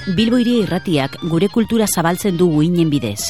Bilbo Hiria Irratiak gure kultura zabaltzen du uinen bidez.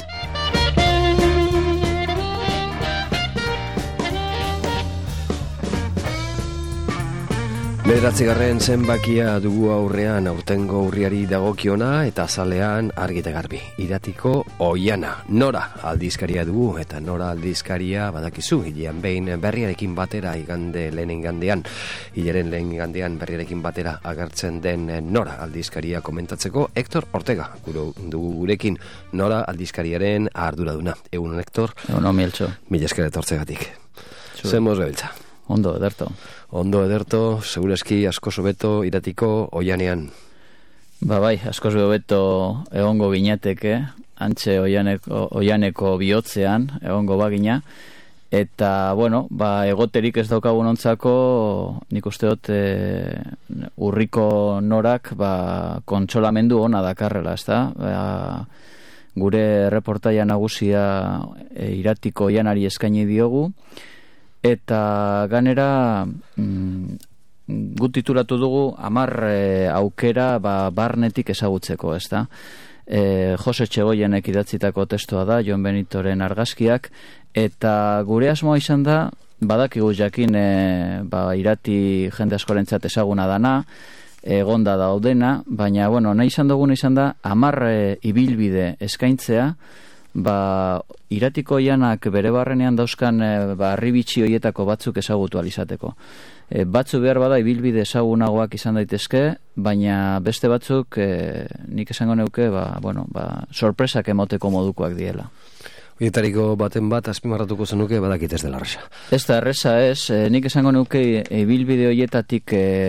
Bederatzigarren zenbakia dugu aurrean aurtengo urriari dagokiona eta azalean argi eta garbi. Iratiko oiana. Nora aldizkaria dugu eta Nora aldizkaria badakizu. Hilean behin berriarekin batera lehen igandean berriarekin batera agertzen den Nora aldizkaria komentatzeko Hector Ortega dugu gurekin Nora aldizkariaren arduraduna. Egun Hector. Egun Mieltxo. Mila esker etortzegatik. Zemoz bebiltza. Ondo ederto, segureski askoz hobeto Iratiko oianean. Bai, askoz hobeto egongo ginateke, antxe oianeko bihotzean egongo bagina, eta, egoterik ez daukagun ontzako, nik uste dut urriko Norak kontsolamendu ona dakarrela, ezta? Gure reportaia nagusia Iratiko oianari eskaini diogu, eta ganera gut titulatu dugu 10 aukera barnetik ezagutzeko, ezta? Jose Txegoienek idatzitako testoa da, Jon Benitoren argazkiak, eta gure asmoa izan da, badakigu jakin Irati jende askorentzat ezaguna dana, egonda daudena, baina, nahi izan da 10 ibilbide eskaintzea, Iratiko oianak bere barrenean dauzkan arribitxi hoietako batzuk ezagutu alizateko. Batzu behar bada ibilbide ezagunagoak izan daitezke, baina beste batzuk nik esango neuke sorpresak emoteko modukoak diela. Horietariko baten bat azpimarratuko zenuke badakit ez dela erresa. Ez da erresa ez, nik esango nuke ibilbide horietatik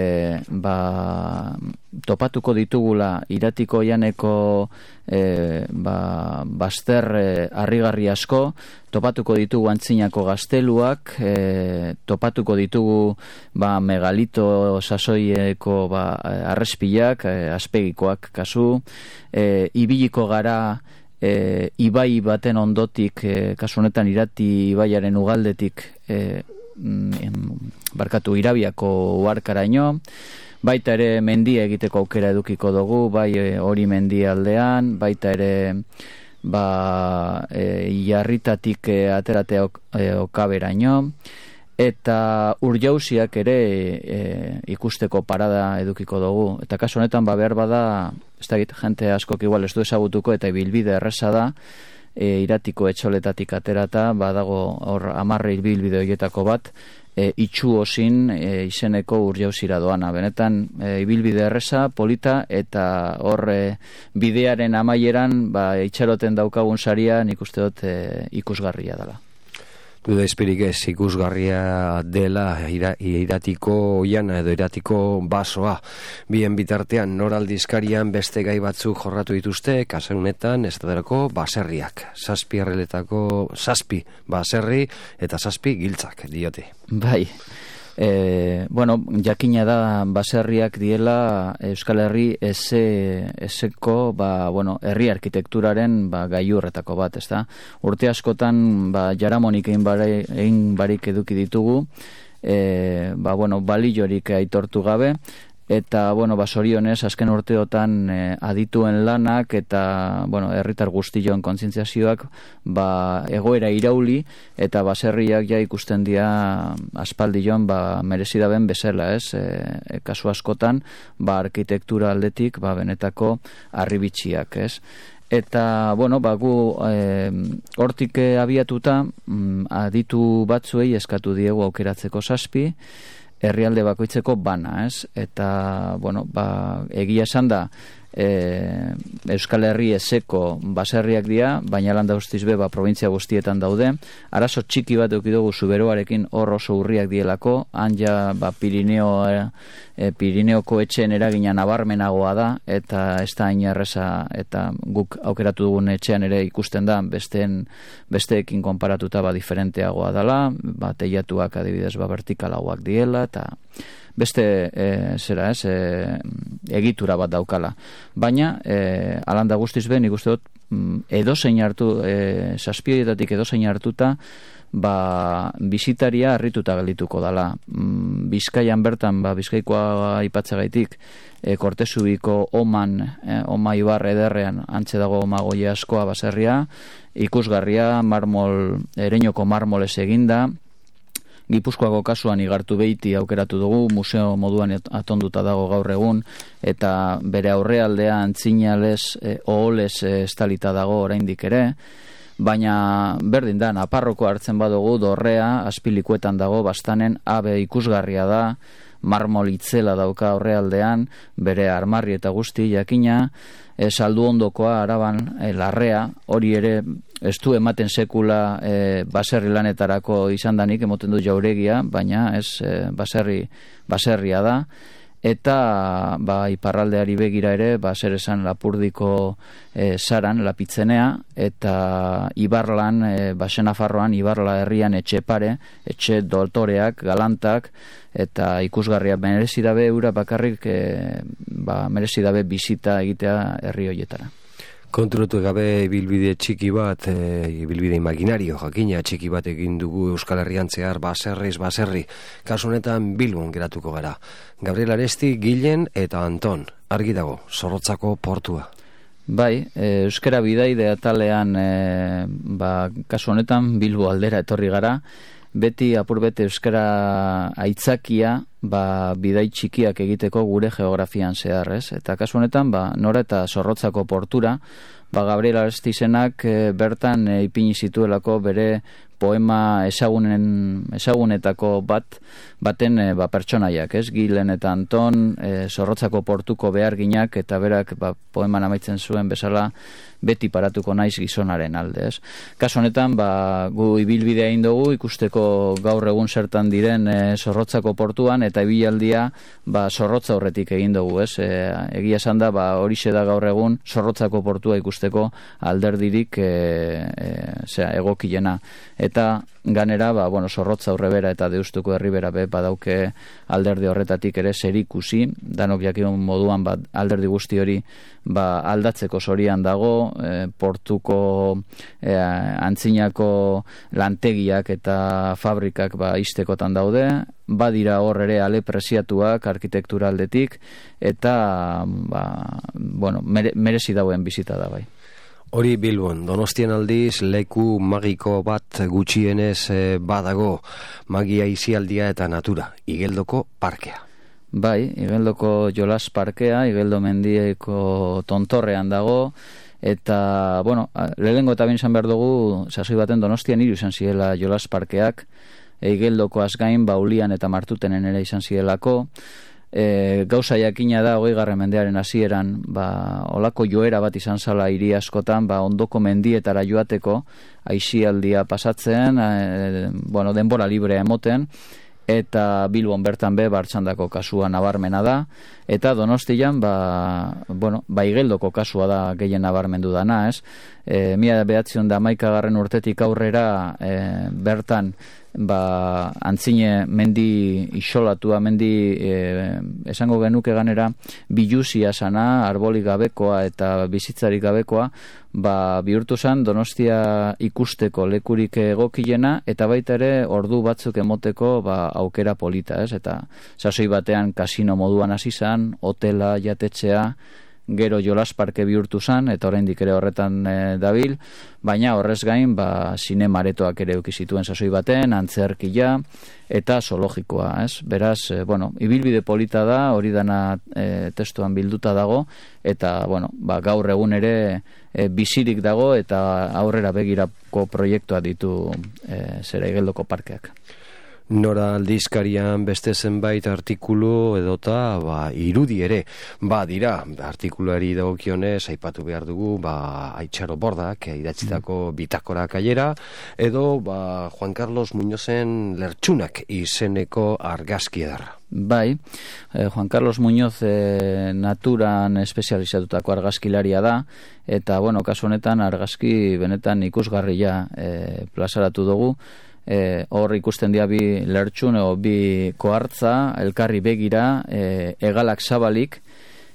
topatuko ditugula Iratiko oianeko bazter harrigarri asko, topatuko ditugu antzinako gazteluak, topatuko ditugu megalito sasoieko arrespilak, azpegikoak kasu, ibiliko gara ibai baten ondotik, kasu honetan Irati ibaiaren ugaldetik Irabiako uharkaraino, baita ere mendia egiteko aukera edukiko dugu, bai hori mendialdean, baita ere Iarritatik ateratea okaberaino, eta Urjauziak ere ikusteko parada edukiko dugu. Eta kasu honetan behar bada, ez da jente askok igual ez du ezagutuko, eta ibilbide erresa da, Iratiko etxoletatik aterata, badago hor 10 ibilbide horietako bat, itxu osin izeneko Urjauzira doana. Benetan ibilbide erresa, polita, eta hor bidearen amaieran itxaroten daukagun saria nik uste dut ikusgarria dela. Duda izpirik ez ikusgarria dela Iratiko oiana edo Iratiko basoa. Bien bitartean Nora aldizkarian beste gai batzuk jorratu dituzte, kasunetan ez derako baserriak. 7 erreletako 7 baserri eta 7 giltzak diote. Bai. Jakina da baserriak diela Euskal Herri ezeko herri arkitekturaren gailurretako bat, ezta? Urte askotan jaramonik egin barik eduki ditugu, baliorik aitortu gabe, eta zorionez azken urteotan adituen lanak eta herritar guztion kontzientziazioak egoera irauli eta baserriak ja ikusten dira aspaldion merezidaben bezala, ez? Kasu askotan arkitektura aldetik benetako arribitxiak, ez? Eta, gu hortik abiatuta aditu batzuei eskatu diegu aukeratzeko 7 herrialde bakoitzeko bana, ez? Eta, egia esan da, Euskal Herri ezeko baserriak dira, baina landa guztiz be, provintzia guztietan daude. Arazo txiki bat edukidugu Zuberoarekin hor oso urriak dielako, han ja Pirineoko etxeen eragina nabarmenagoa da, eta ez da hain erreza, eta guk aukeratu dugun etxean ere ikusten da, besteekin konparatuta diferenteagoa dela, teiatuak adibidez vertikalagoak diela, eta beste egitura bat daukala. Baina, alanda guztiz ben, ikusten dut, edozein hartu, 7 horietatik edozein hartuta, bizitaria harrituta geldituko dala. Bizkaian bertan, Bizkaikoa aipatzegaitik, Kortesubiko Oma Ibar ederrean antze dago Oma Goie askoa baserria, ikusgarria, ereinoko marmolez eginda. Gipuzkoako kasuan igartu beiti aukeratu dugu, museo moduan atonduta dago gaur egun, eta bere aurrealdea antzinalez, oholez estalita dago oraindik ere, baina berdin da, Naparroko hartzen badugu, Dorrea, Azpilikuetan dago, Bastanen, abe ikusgarria da, marmol itzela dauka aurrealdean, bere armarri eta guzti jakina, Saldu Ondokoa, Araban, Larrea, hori ere ez du ematen sekula baserri lanetarako izan danik, emoten du jauregia, baina ez baserria da, eta iparraldeari begira ere, zer esan Lapurdiko Saran, Lapitzenea, eta Ibarlan, Nafarroan, Ibarla herrian etxe pare, etxe doltoreak, galantak, eta ikusgarria merezi dabe eura bakarrik merezi dabe bizita egitea herri hoietara. Konturatu gabe ibilbide txiki bat, ibilbide imaginario jakina txiki bat egin dugu Euskal Herrian zehar baserri. Kasu honetan Bilbon geratuko gara. Gabriel Aresti, Gilen eta Anton, argi dago, Zorrotzako portua. Bai, euskara bidaide atalean kasu honetan Bilbo aldera etorri gara. Beti apurbete euskara aitzakia bidai txikiak egiteko gure geografian zehar, ez? Eta kasu honetan, nora eta Zorrotzako portura, Gabriel Aresti izenak bertan ipini zituelako bere poema ezagunetako baten pertsonaiak, ez? Gilen eta Anton, Zorrotzako portuko beharginak, eta berak poeman amaitzen zuen bezala beti paratuko naiz gizonaren alde, ez? Kasu honetan, gu ibilbidea egin dugu ikusteko gaur egun zertan diren Zorrotzako portuan, eta ibilaldia Zorrotza horretik egin dugu, ez? Egia esan da, horixe da gaur egun Zorrotzako portua ikusteko alderdirik egokiena. Eta ganera, Zorrotza Aurrebera eta Deustuko Herribera badauke alderdi horretatik ere zerikusi, danok jakin moduan alderdi guzti hori aldatzeko zorian dago, portuko antzinako lantegiak eta fabrikak iztekotan daude, badira hor ere ale preziatuak arkitektura aldetik, eta merezi dauen bizita da bai. Hori Bilbon, Donostian aldiz leku magiko bat gutxienez badago, magia izialdia eta natura, Igeldoko parkea. Bai, Igeldoko jolas parkea, Igeldo mendieko tontorrean dago, eta, lehenengo eta bain izan behar dugu, sasoi baten Donostian 3 izan ziela jolas parkeak, Igeldoko azgain, Baulian eta Martutenen ere izan zielako, gauza jakina da 20. mendearen hasieran olako joera bat izan zala hiri askotan, ondoko mendietara joateko aisialdia pasatzen, denbora librea emoten, eta Bilbon bertan Bartxandako kasua nabarmena da, eta Donostian Igeldoko kasua da gehien nabarmendu dana, ez? 1911 urtetik aurrera bertan antzine mendi isolatua, esango genuke ganera biluzia sana, arbolik gabekoa eta bizitzarik gabekoa, bihurtu zen Donostia ikusteko lekurik egokiena, eta baita ere ordu batzuk emoteko aukera polita, ez? Eta sasoi batean kasino moduan hasi zen, hotela, jatetxea, gero jolasparke bihurtu zen, eta oraindik ere horretan dabil, baina horrez gain, zinemaretoak ere eduki zituen sasoi baten, antzerkia, eta zoologikoa, ez? Beraz, ibilbide polita da, hori dana testuan bilduta dago, eta, gaur egun ere bizirik dago, eta aurrera begirako proiektua ditu Igeldoko parkeak. Nora aldizkarian beste zenbait artikulu edota irudi ere dira artikuluari dagokionez aipatu behar dugu Aitxaro Bordak idatzitako bitakora kaiera edo Juan Carlos Muñozen Lertxunak izeneko argazki edarra. Bai, Juan Carlos Muñoz naturan espezializatutako argazkilaria da, eta kasu honetan argazki benetan ikusgarria plazaratu dugu. Hor ikusten dira bi lertxun edo bi kohartza, elkarri begira, hegalak zabalik,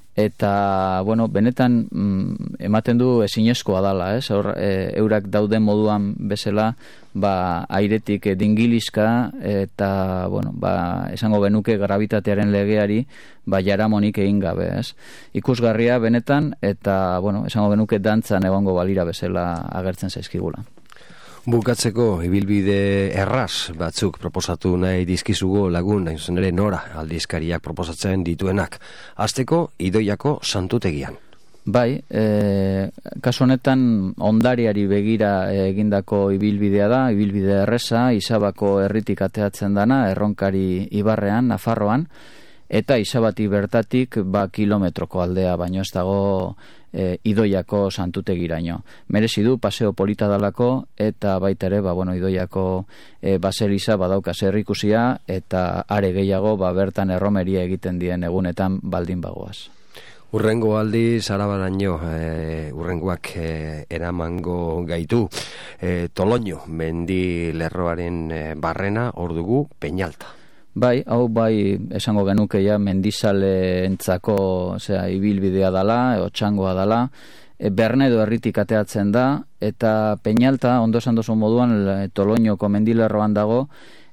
eta, bueno, benetan ematen du ezinezkoa dala, ez? Eurak dauden moduan bezala, airetik dingiliska, eta, bueno, esango genuke gravitatearen legeari, jaramonik egin gabe, ez? Ikusgarria benetan, eta, bueno, esango genuke dantzan egongo balira bezala agertzen zaizkigula. Bukatzeko ibilbide erraz batzuk proposatu nahi dizkizugo lagun, hain zuzen ere Nora aldizkariak proposatzen dituenak. Hasteko Idoiako santutegian. Bai, kasu honetan ondariari begira egindako ibilbidea da, ibilbide erreza, Izabako herritik ateatzen dana, Erronkari ibarrean, Nafarroan, eta Izabati bertatik kilometroko aldea, baino ez dago Idoiako santutegiraino. Merezi du paseo polita dalako, eta baita ere, Idoiako baseliza badauka zerrikusia, eta are gehiago bertan erromeria egiten dien egunetan baldin bagoaz. Urrengo aldiz arabaraino urrengoak eramango gaitu. Toloño mendi lerroaren barrena hor dugu Peñalta. Bai, hau esango genuke ja mendizaleentzako ibilbidea dala, otxangoa dala, Bernedo herritik ateatzen da, eta Peñalta, ondo esan duzu moduan, Toloñoko mendilerroan dago,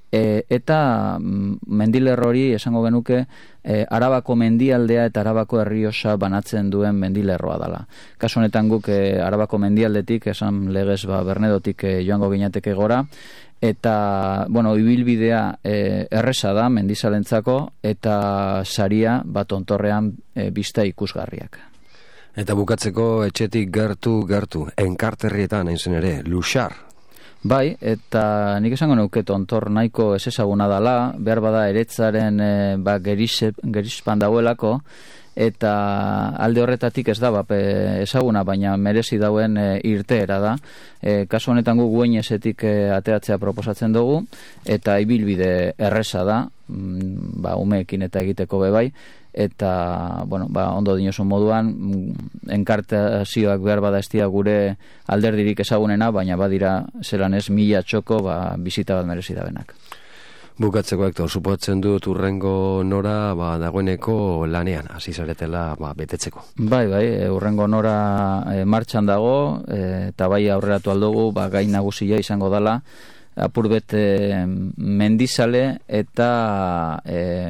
eta mendilerro hori esango genuke Arabako mendialdea eta Arabako Errioxa banatzen duen mendilerroa dala. Kasu honetan guk Arabako mendialdetik, esan legez Bernedotik joango ginateke gora, eta, ibilbidea erresa da mendizalentzako, eta saria tontorrean bista ikusgarriak. Eta bukatzeko etxetik gertu, enkarterrietan hain zen ere, Luxar. Bai, eta nik esango nuke tontor nahiko ez ezaguna dala, behar bada eretzaren gerizpan dagoelako, eta alde horretatik ez da ezaguna, baina merezi dauen irteera da. Kasu honetan gu Gueñesetik ateatzea proposatzen dugu, eta ibilbide erresa da, umeekin eta egiteko bebai, eta, ondo dinosun moduan, enkartazioak behar bada estia gure alderdirik ezagunena, baina badira zelan ez 1000 txoko bizita bat merezi da benak. Bukatzeko, Hector, suposatzen dut urrengo Nora dagoeneko lanean, hasi zaretela betetzeko. Bai, urrengo Nora martxan dago, eta aurreratu aldugu, gai nagusia izango dala, apurbet mendizale eta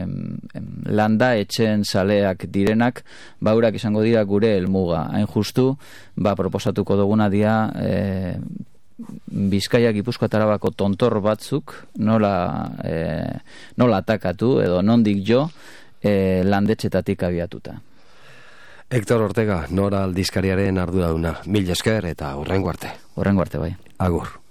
landa etxen zaleak direnak, baurak izango dira gure helmuga. Hain justu, proposatuko duguna dira Bizkaia, Gipuzkoa eta Arabako tontor batzuk nola atakatu edo nondik jo landetxetatik abiatuta. Hector Ortega, Nora aldizkariaren arduraduna. Mil esker eta hurrengo arte. Hurrengo arte, bai. Agur.